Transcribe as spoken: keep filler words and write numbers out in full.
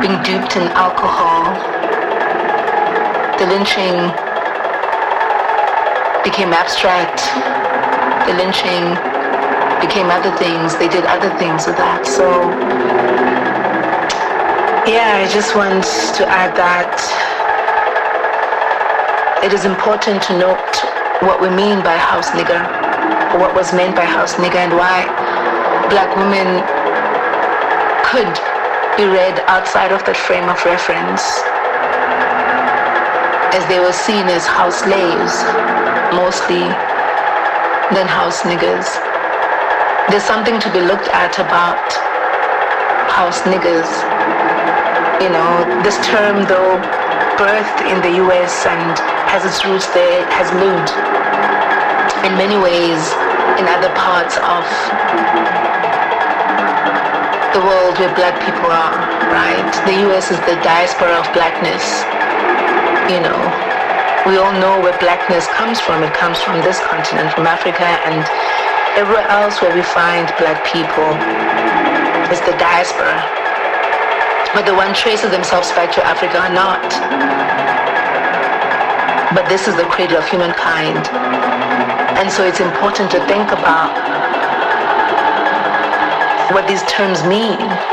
being duped in alcohol. The lynching became abstract. The lynching became other things. They did other things with that. So, yeah, I just want to add that it is important to note what we mean by house nigger, or what was meant by house nigger, and why black women could be read outside of that frame of reference, as they were seen as house slaves mostly than house niggers. There's something to be looked at about house niggers. You know, this term, though birthed in the U S and has its roots there, has lived in many ways in other parts of the world where black people are, right? The U S is the diaspora of blackness. You know, we all know where blackness comes from. It comes from this continent, from Africa, and everywhere else where we find black people is the diaspora. Whether one traces themselves back to Africa or not. But this is the cradle of humankind. And so it's important to think about what these terms mean.